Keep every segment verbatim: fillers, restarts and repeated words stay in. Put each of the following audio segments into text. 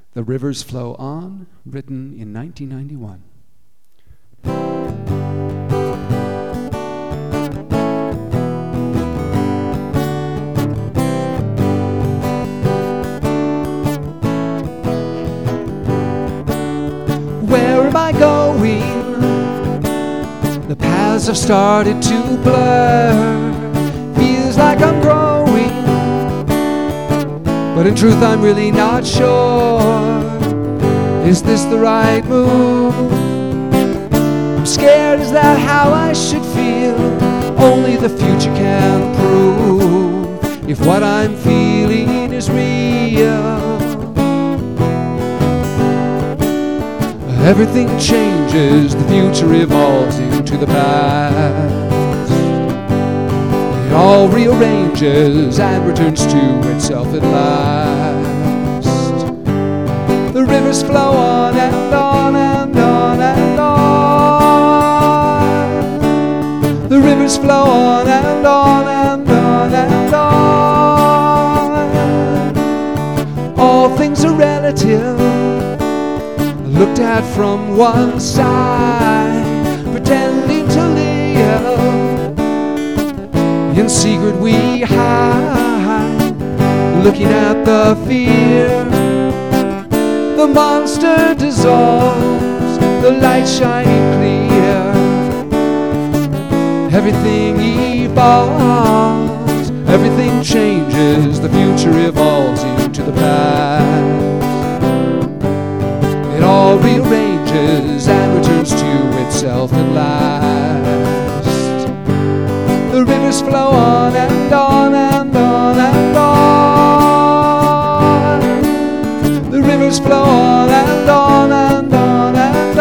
The Rivers Flow On, written in nineteen ninety-one. Where am I going? The paths have started to blur. Feels like I'm growing, but in truth I'm really not sure. Is this the right move? I'm scared, is that how I should feel? Only the future can prove if what I'm feeling is real. Everything changes, the future evolves into the past. It all rearranges and returns to itself at last. The rivers flow on and on and on and on. The rivers flow on and on and on and on. All things are relative, looked at from one side, pretending to live. In secret we hide, looking at the fear. The monster dissolves, the light shining clear. Everything evolves, everything changes, the future evolves into the past. It all rearranges and returns to itself at last. The rivers flow on and on and on and on. The rivers flow on and on and on and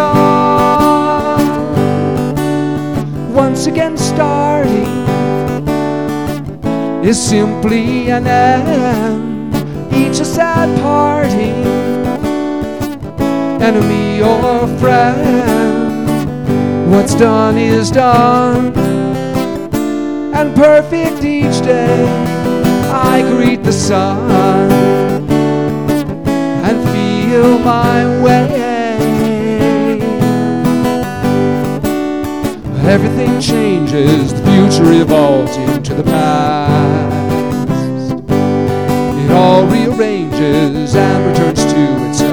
on. Once again starting is simply an end, each a sad parting, enemy or friend. What's done is done, and perfect each day I greet the sun and feel my way. Everything changes, the future evolves into the past. It all rearranges and returns to itself